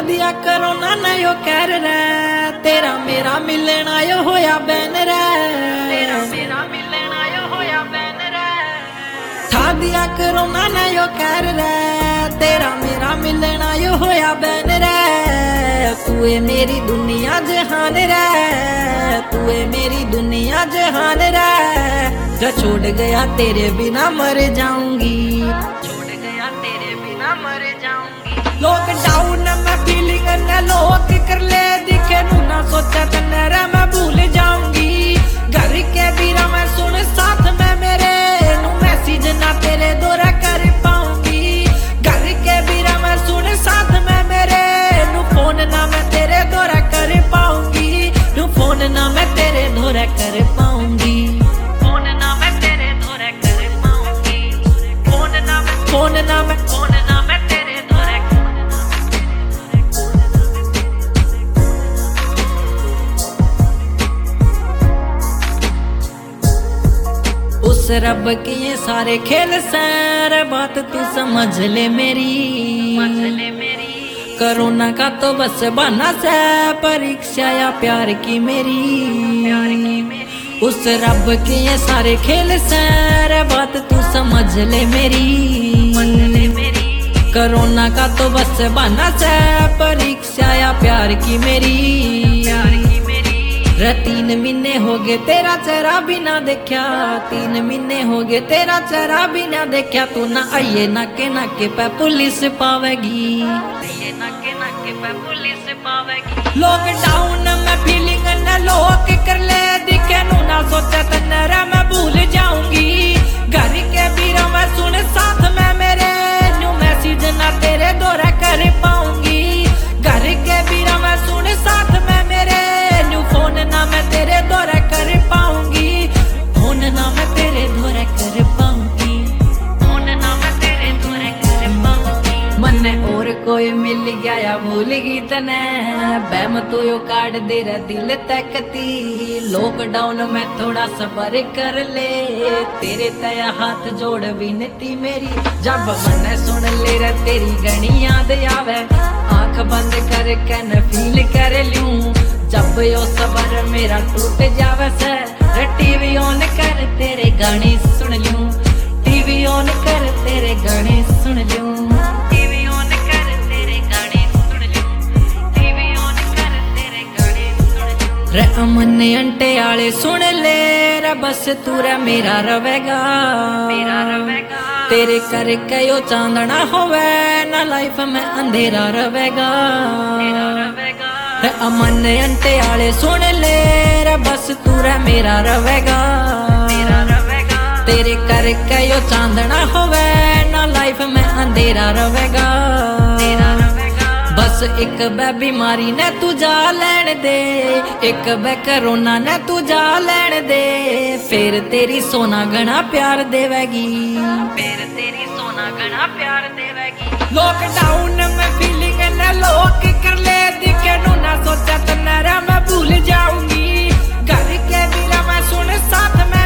दिया करो ना नयो कह रे तेरा मेरा मिलना यो होया बैन रे तेरा मेरा मिलना यो होया बैन रे ठा दिया करो ना नयो कह रे तेरा मेरा मिलना यो होया बैन रे तू है मेरी दुनिया जहान रे तू है मेरी दुनिया जहान रे जो छोड़ गया तेरे बिना मर जाऊंगी छोड़ गया तेरे बिना मर जाऊंगी लॉकडाउन में फीलिंग न लोग कर ले दिखे नू ना सोचा तेरा मैं भूल जाऊंगी घर के बीरा मैं सुन साथ में मेरे नू मैसेज ना तेरे दोरा कर पाऊंगी घर के बीरा मैं सुन साथ में मेरे नू फोन ना मैं तेरे दोरा कर पाऊंगी नू फोन ना मैं तेरे दोरा कर पाऊंगी फोन ना मैं तेरे दोरा कर पाऊंगी फोन ना मैं तेरे दोरा उस रब के ये सारे खेल सैर बात तू समझ ले मेरी कोरोना का तो बस बना से परीक्षा या प्यार की मेरी उस रब के ये सारे खेल सैर बात तू समझ ले मेरी कोरोना का तो बस बना से परीक्षा या प्यार की मेरी 3 महीने हो गए तेरा चेहरा बिना देखा 3 महीने हो गए तेरा चेहरा बिना देखा तू ना आइए नाके नाके पे पुलिस पावेगी लॉकडाउन में फीलिंग न लोग कर ले दिखे नू ना सोचा तेरा मैं भूल जाऊंगी घर के बीरा मैं सुन साथ में मेरे न्यू मैसेज ना तेरे दोरा कर पाऊंगी घर के बीरा मैं सुन साथ में मेरे न्यू फोन ना मैं तेरे दोरा कर पाऊंगी फोन ना मैं तेरे दोरा कर पाऊंगी फोन ना मैं तेरे दोरा कर पाऊंगी मन्ने और कोई मिल गया या भूल गई तने बैम तो यो काट दे रे दिल तकती लॉकडाउन में थोड़ा सबर कर ले तेरे तया हाथ जोड़ विनती मेरी जब मन्ने सुन ले रे तेरी घनी याद आवे आंख बंद करके न फील कर लूं जब यो सबर मेरा टूट जावे से टीवी ऑन कर तेरे गाने सुन लूं टीवी ऑन कर तेरे गाने सुन लूं टीवी ऑन कर तेरे गाने सुन लूं टीवी ऑन कर तेरे गाने सुन लूं रे अमन अंटे आले सुन ले रे बस तू रे मेरा रवेगा तेरे करके यो चांदना होवे ना लाइफ में अंधेरा रवेगा अमन अंटे आले सुन ले रे बस तू रे मेरा रवेगा तेरे करके यो चांदना होवे ना लाइफ में अंधेरा रवेगा बस एक बे बीमारी ने तू जा लैन दे एक बे कोरोना ने तू जा लैन दे फिर तेरी सोना घना प्यार देवेगी फिर तेरी सोना घना प्यार देवेगी लॉकडाउन में फीलिंग न लोग कर ले दिखे नू ना सोचा तेरा मैं भूल जाऊंगी घर के बीरा मैं सुन साथ में